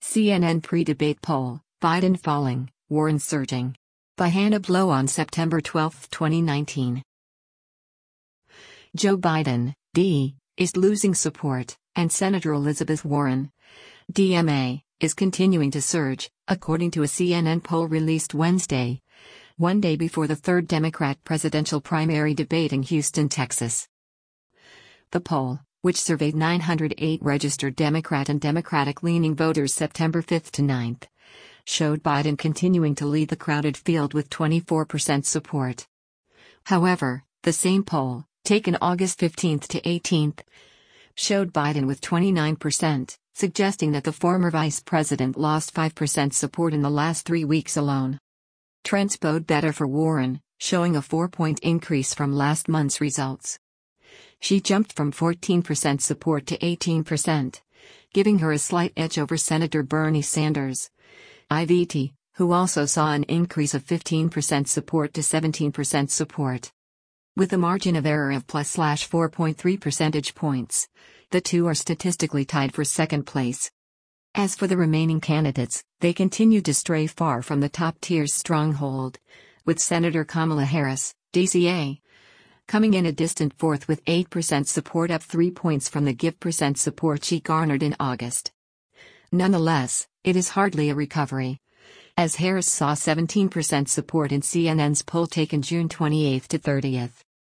CNN pre-debate poll, Biden falling, Warren surging. By Hannah Blow on September 12, 2019. Joe Biden, D., is losing support, and Senator Elizabeth Warren, DMA, is continuing to surge, according to a CNN poll released Wednesday, one day before the third Democrat presidential primary debate in Houston, Texas. The poll, which surveyed 908 registered Democrat and Democratic-leaning voters September 5 to 9, showed Biden continuing to lead the crowded field with 24% support. However, the same poll, taken August 15 to 18, showed Biden with 29%, suggesting that the former vice president lost 5% support in the last 3 weeks alone. Trends bode better for Warren, showing a 4-point increase from last month's results. She jumped from 14% support to 18%, giving her a slight edge over Senator Bernie Sanders, IVT, who also saw an increase of 15% support to 17% support. With a margin of error of +4.3 percentage points, the two are statistically tied for second place. As for the remaining candidates, they continue to stray far from the top tier's stronghold, with Senator Kamala Harris, DCA, coming in a distant fourth with 8% support, up 3 points from the give percent support she garnered in August. Nonetheless, it is hardly a recovery, as Harris saw 17% support in CNN's poll taken June 28 to 30.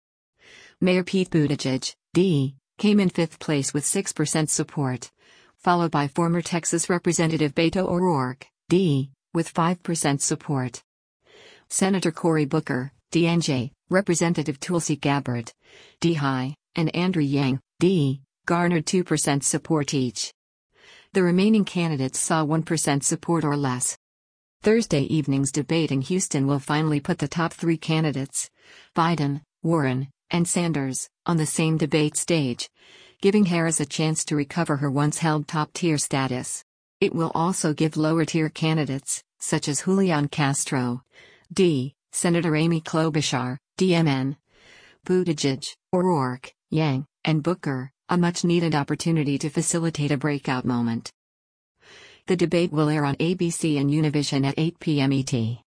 Mayor Pete Buttigieg, D., came in fifth place with 6% support, followed by former Texas Representative Beto O'Rourke, D., with 5% support. Senator Cory Booker, DNJ, Representative Tulsi Gabbard, D. High, and Andrew Yang, D., garnered 2% support each. The remaining candidates saw 1% support or less. Thursday evening's debate in Houston will finally put the top three candidates, Biden, Warren, and Sanders, on the same debate stage, giving Harris a chance to recover her once-held top-tier status. It will also give lower-tier candidates, such as Julian Castro, D., Senator Amy Klobuchar, DMN, Buttigieg, O'Rourke, Yang, and Booker, a much-needed opportunity to facilitate a breakout moment. The debate will air on ABC and Univision at 8 p.m. ET.